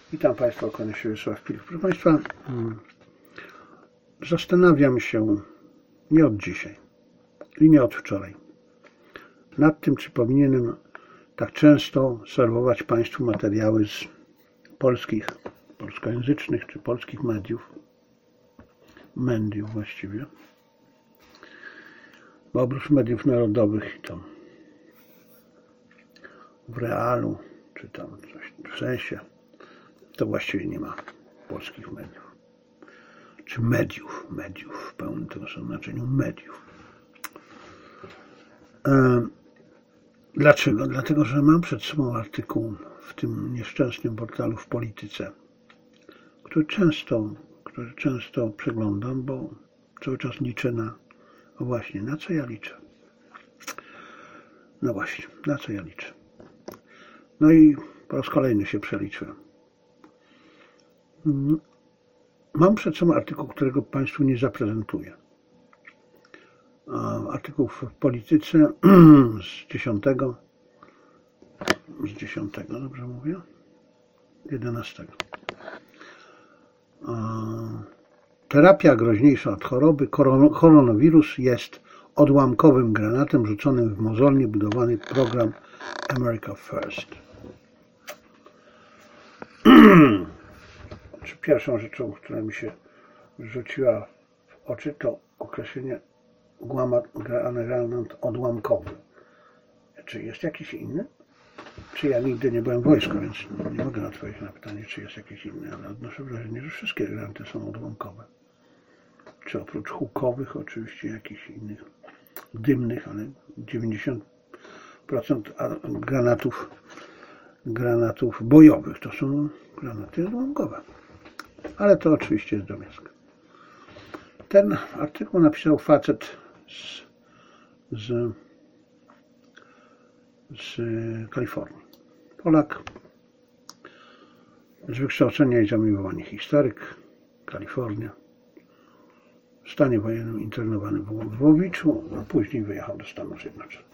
Witam Państwa, kłania się Wiesław Pilch. Proszę Państwa, zastanawiam się nie od dzisiaj i nie od wczoraj nad tym, czy powinienem tak często serwować Państwu materiały z polskojęzycznych czy polskich mediów właściwie, bo oprócz mediów narodowych i tam w Realu czy tam coś w Sensie, to właściwie nie ma polskich mediów. Czy mediów w pełnym tego znaczeniu mediów. Dlaczego? Dlatego, że mam przed sobą artykuł w tym nieszczęsnym portalu W Polityce, który często przeglądam, bo cały czas liczę na co ja liczę. No właśnie, na co ja liczę. No i po raz kolejny się przeliczyłem. Mam przed sobą artykuł, którego Państwu nie zaprezentuję. Artykuł w Polityce z 10, dobrze mówię? 11. Terapia groźniejsza od choroby. Koronawirus jest odłamkowym granatem rzuconym w mozolnie budowany program America First. Pierwszą rzeczą, która mi się rzuciła w oczy, to określenie granat odłamkowy. Czy jest jakiś inny? Czy ja nigdy nie byłem w wojsku, więc nie mogę odpowiedzieć na pytanie, czy jest jakiś inny, ale odnoszę wrażenie, że wszystkie granaty są odłamkowe. Czy oprócz hukowych, oczywiście jakichś innych dymnych, ale 90% granatów bojowych to są granaty odłamkowe. Ale to oczywiście jest drobiazg. Ten artykuł napisał facet z Kalifornii. Polak z wykształcenia i zamiłowania historyk, Kalifornia. W stanie wojennym internowany w Łowiczu, a później wyjechał do Stanów Zjednoczonych.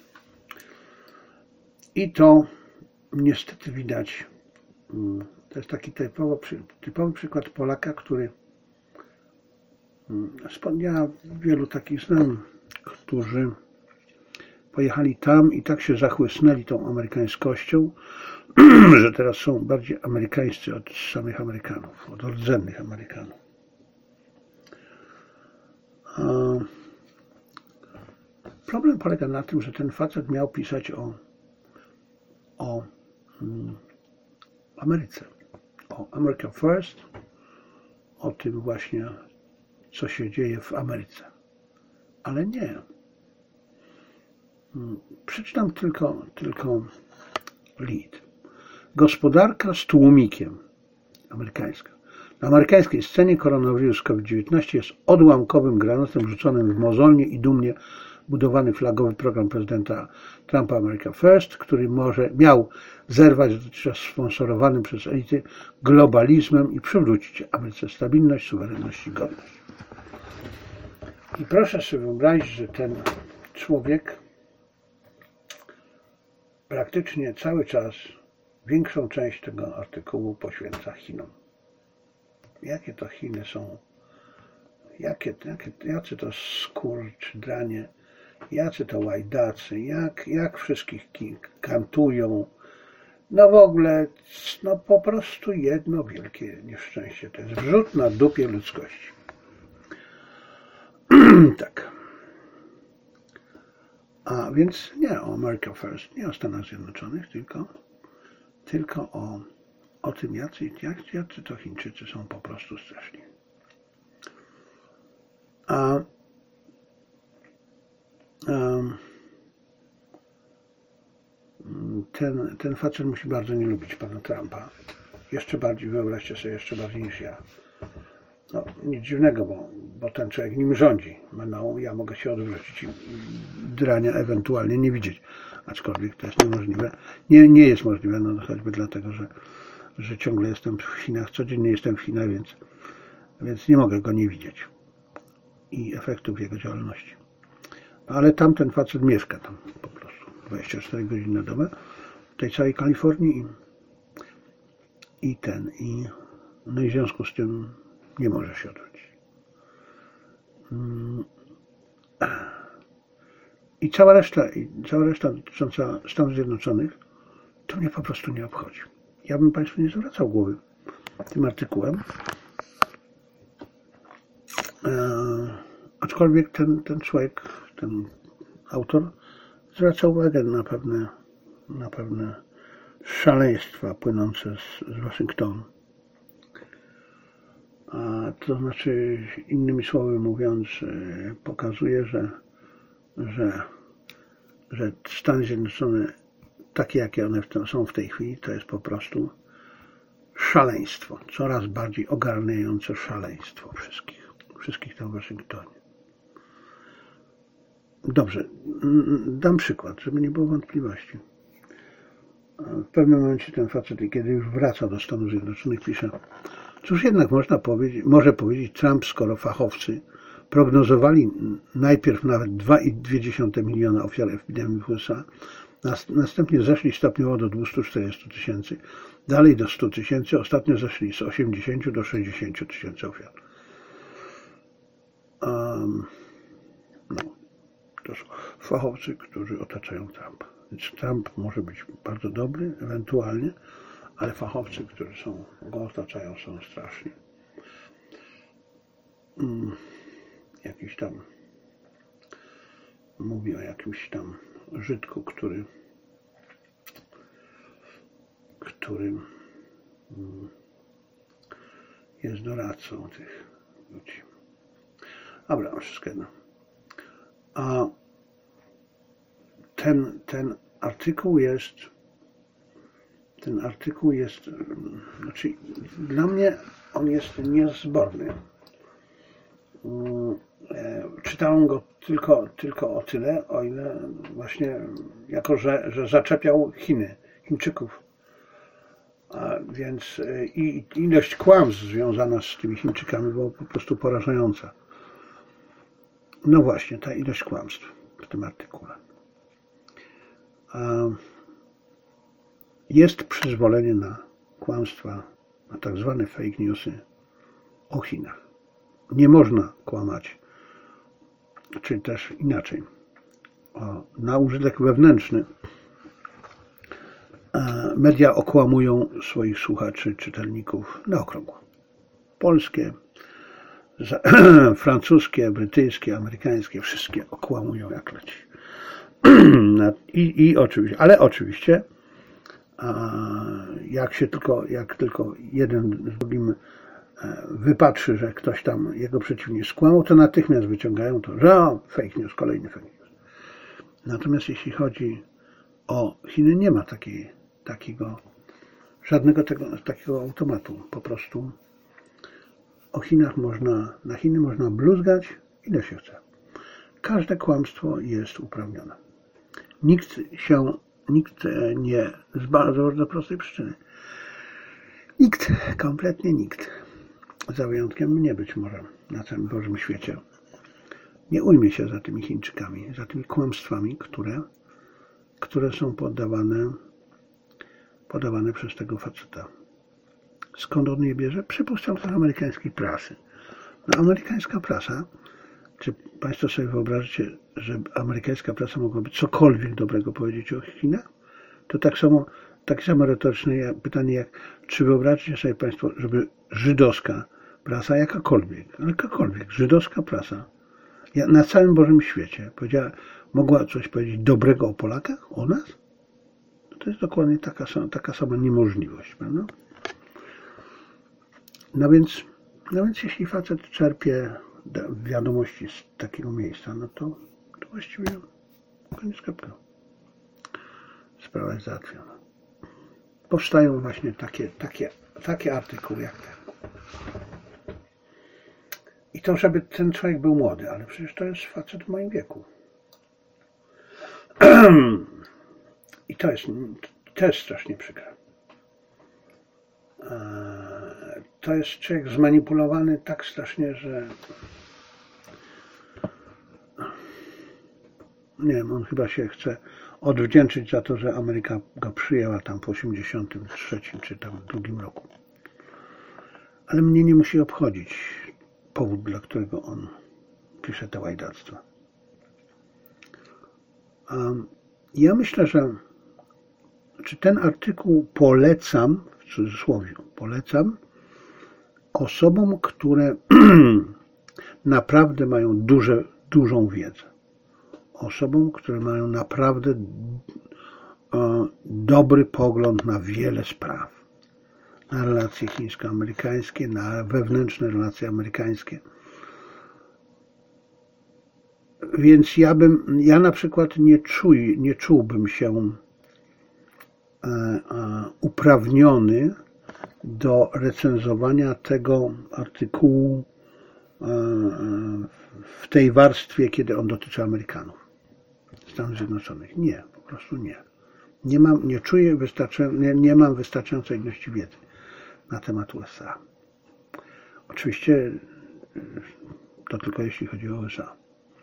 I niestety widać, to jest taki typowy przykład Polaka, który, ja wielu takich znam, którzy pojechali tam i tak się zachłysnęli tą amerykańskością, że teraz są bardziej amerykańscy od samych Amerykanów, od rdzennych Amerykanów. Problem polega na tym, że ten facet miał pisać o Ameryce, o America First, o tym właśnie, co się dzieje w Ameryce. Ale nie. Przeczytam tylko lead. Gospodarka z tłumikiem. Amerykańska. Na amerykańskiej scenie koronawirus COVID-19 jest odłamkowym granatem rzuconym w mozolnie i dumnie budowany flagowy program prezydenta Trumpa America First, który miał zerwać dotychczas sponsorowanym przez elity globalizmem i przywrócić Ameryce stabilność, suwerenność i godność. I proszę sobie wyobrazić, że ten człowiek praktycznie cały czas, większą część tego artykułu poświęca Chinom. Jakie to Chiny są, jacy to skurczydranie, jacy to łajdacy, jak wszystkich kantują. No w ogóle, po prostu jedno wielkie nieszczęście. To jest wrzód na dupie ludzkości. Tak. A więc nie o America First, nie o Stanach Zjednoczonych, tylko o tym, jacy to Chińczycy są po prostu straszni. Ten facet musi bardzo nie lubić pana Trumpa. Jeszcze bardziej, wyobraźcie sobie, jeszcze bardziej niż ja. No, nic dziwnego, bo ten człowiek nim rządzi. Ja mogę się odwrócić i drania ewentualnie nie widzieć. Aczkolwiek to jest niemożliwe. Nie jest możliwe, no choćby dlatego, że ciągle jestem w Chinach, codziennie jestem w Chinach, więc nie mogę go nie widzieć. I efektów jego działalności. Ale tamten facet mieszka tam po prostu 24 godziny na dobę w tej całej Kalifornii no i w związku z tym nie może się odwrócić. I cała reszta dotycząca Stanów Zjednoczonych, to mnie po prostu nie obchodzi. Ja bym Państwu nie zwracał głowy tym artykułem. Aczkolwiek ten człowiek, ten autor zwraca uwagę na pewne szaleństwa płynące z Waszyngtonu. A to znaczy, innymi słowy mówiąc, pokazuje, że Stany Zjednoczone, takie jakie one są w tej chwili, to jest po prostu szaleństwo, coraz bardziej ogarniające szaleństwo wszystkich tam w Waszyngtonie. Dobrze, dam przykład, żeby nie było wątpliwości. W pewnym momencie ten facet, kiedy już wraca do Stanów Zjednoczonych, pisze: cóż jednak może powiedzieć Trump, skoro fachowcy prognozowali najpierw nawet 2,2 miliona ofiar epidemii w USA, następnie zeszli stopniowo do 240 tysięcy, dalej do 100 tysięcy, ostatnio zeszli z 80 do 60 tysięcy ofiar. No, to są fachowcy, którzy otaczają Trumpa. Więc Trump może być bardzo dobry, ewentualnie, ale fachowcy, którzy go otaczają, są straszni. Jakiś tam mówi o jakimś tam Żydku, który jest doradcą tych ludzi. Dobra, wszystko jedno. A ten artykuł jest, znaczy dla mnie on jest niezborny. Czytałem go tylko o tyle, o ile właśnie, jako że zaczepiał Chińczyków. A więc i ilość kłamstw związana z tymi Chińczykami była po prostu porażająca. No właśnie, ta ilość kłamstw w tym artykule. Jest przyzwolenie na kłamstwa, na tak zwane fake newsy o Chinach. Nie można kłamać, czy też inaczej, na użytek wewnętrzny. Media okłamują swoich słuchaczy, czytelników na okrągło. Polskie, francuskie, brytyjskie, amerykańskie, wszystkie okłamują jak leci. Ale oczywiście, jak tylko jeden z drugim wypatrzy, że ktoś tam jego przeciwnik skłamał, to natychmiast wyciągają to, że fake news, kolejny fake news. Natomiast jeśli chodzi o Chiny, nie ma żadnego takiego automatu. Po prostu na Chiny można bluzgać ile się chce. Każde kłamstwo jest uprawnione. Nikt nie, z bardzo prostej przyczyny. Kompletnie nikt, za wyjątkiem mnie być może, na całym Bożym świecie, nie ujmie się za tymi Chińczykami, za tymi kłamstwami, które są podawane przez tego faceta. Skąd on je bierze? Przypuszczam, z amerykańskiej prasy. No, amerykańska prasa, czy Państwo sobie wyobrażacie, że amerykańska prasa mogłaby cokolwiek dobrego powiedzieć o Chinach? To takie samo retoryczne pytanie jak, czy wyobraźcie sobie Państwo, żeby żydowska prasa, jakakolwiek, żydowska prasa, na całym Bożym świecie mogła coś powiedzieć dobrego o Polakach, o nas? To jest dokładnie taka sama niemożliwość, prawda? No więc jeśli facet czerpie wiadomości z takiego miejsca, no to właściwie koniec kropka. Sprawa jest załatwiona. Powstają właśnie takie artykuły jak ten. I to, żeby ten człowiek był młody, ale przecież to jest facet w moim wieku. I to jest strasznie przykre. To jest człowiek zmanipulowany tak strasznie, że nie wiem, on odwdzięczyć za to, że Ameryka go przyjęła tam w 1983 czy tam drugim roku. Ale mnie nie musi obchodzić powód, dla którego on pisze te łajdactwa. Ja myślę, że ten artykuł polecam, w cudzysłowie, polecam osobom, które naprawdę mają dużą wiedzę. Osobom, które mają naprawdę dobry pogląd na wiele spraw. Na relacje chińsko-amerykańskie, na wewnętrzne relacje amerykańskie. Więc ja na przykład nie czułbym się uprawniony do recenzowania tego artykułu w tej warstwie, kiedy on dotyczy Amerykanów, Stanów Zjednoczonych. Nie, po prostu nie. Nie mam wystarczającej ilości wiedzy na temat USA. Oczywiście to tylko jeśli chodzi o USA.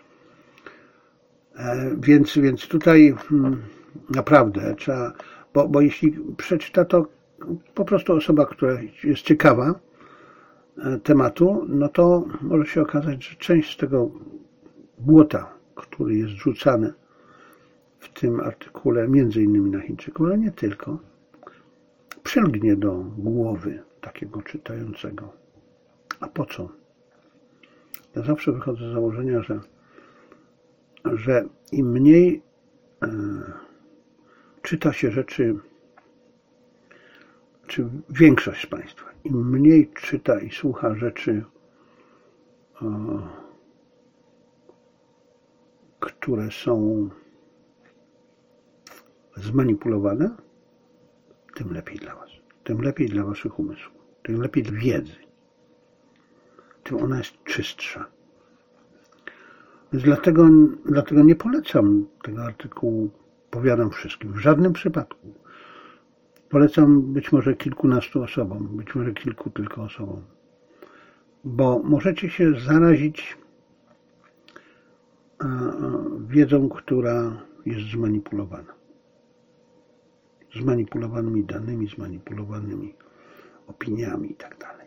Więc tutaj naprawdę trzeba, bo jeśli przeczyta to po prostu osoba, która jest ciekawa tematu, no to może się okazać, że część z tego błota, który jest rzucany w tym artykule, między innymi na Chińczyków, ale nie tylko, przylgnie do głowy takiego czytającego. A po co? Ja zawsze wychodzę z założenia, że im mniej czyta się rzeczy, czy większość z Państwa, im mniej czyta i słucha rzeczy, które są zmanipulowane, tym lepiej dla Was. Tym lepiej dla Waszych umysłów. Tym lepiej dla wiedzy. Tym ona jest czystsza. Więc dlatego nie polecam tego artykułu, powiadam wszystkim, w żadnym przypadku. Polecam być może kilkunastu osobom, być może kilku tylko osobom, bo możecie się zarazić wiedzą, która jest zmanipulowana. Zmanipulowanymi danymi, zmanipulowanymi opiniami i tak dalej.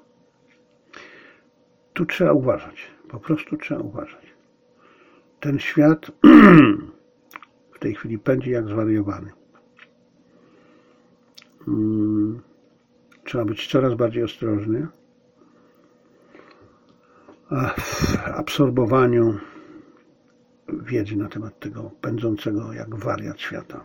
Tu trzeba uważać, po prostu trzeba uważać. Ten świat w tej chwili pędzi jak zwariowany. Trzeba być coraz bardziej ostrożny w absorbowaniu wiedzy na temat tego pędzącego jak wariat świata.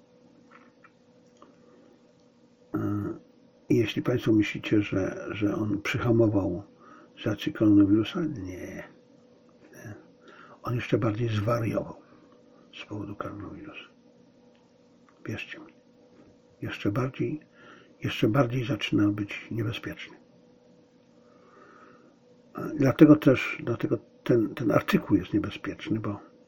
I jeśli Państwo myślicie, że on przyhamował z racji koronawirusa, nie. On jeszcze bardziej zwariował z powodu koronawirusa. Wierzcie mi. Jeszcze bardziej zaczyna być niebezpieczny. Dlatego ten artykuł jest niebezpieczny,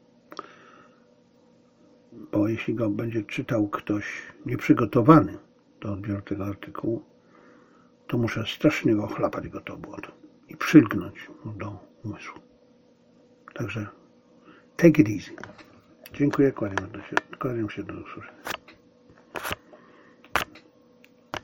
bo jeśli go będzie czytał ktoś nieprzygotowany do odbioru tego artykułu, to muszę strasznie ochlapać go to błoto i przylgnąć do umysłu. Także take it easy. Dziękuję, kłaniam się do usłyszenia.